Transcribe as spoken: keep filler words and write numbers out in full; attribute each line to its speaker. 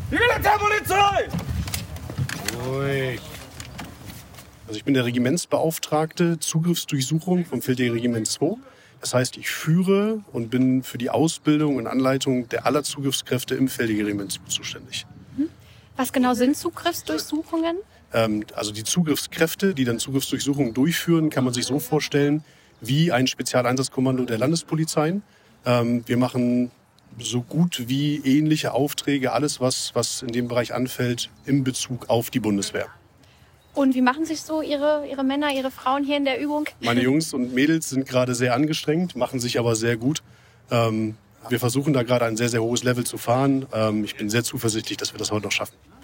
Speaker 1: Die Militärpolizei!
Speaker 2: Ruhig. Also ich bin der Regimentsbeauftragte Zugriffsdurchsuchung vom Feldjägerregiment zwei. Das heißt, ich führe und bin für die Ausbildung und Anleitung der aller Zugriffskräfte im Feldjägerregiment zwei zuständig.
Speaker 3: Was genau sind Zugriffsdurchsuchungen?
Speaker 2: Ähm, also die Zugriffskräfte, die dann Zugriffsdurchsuchungen durchführen, kann man sich so vorstellen wie ein Spezialeinsatzkommando der Landespolizeien. Ähm, wir machen so gut wie ähnliche Aufträge, alles was, was in dem Bereich anfällt, in Bezug auf die Bundeswehr.
Speaker 3: Und wie machen sich so Ihre, Ihre Männer, Ihre Frauen hier in der Übung?
Speaker 2: Meine Jungs und Mädels sind gerade sehr angestrengt, machen sich aber sehr gut. Ähm, wir versuchen da gerade ein sehr, sehr hohes Level zu fahren. Ähm, ich bin sehr zuversichtlich, dass wir das heute noch schaffen.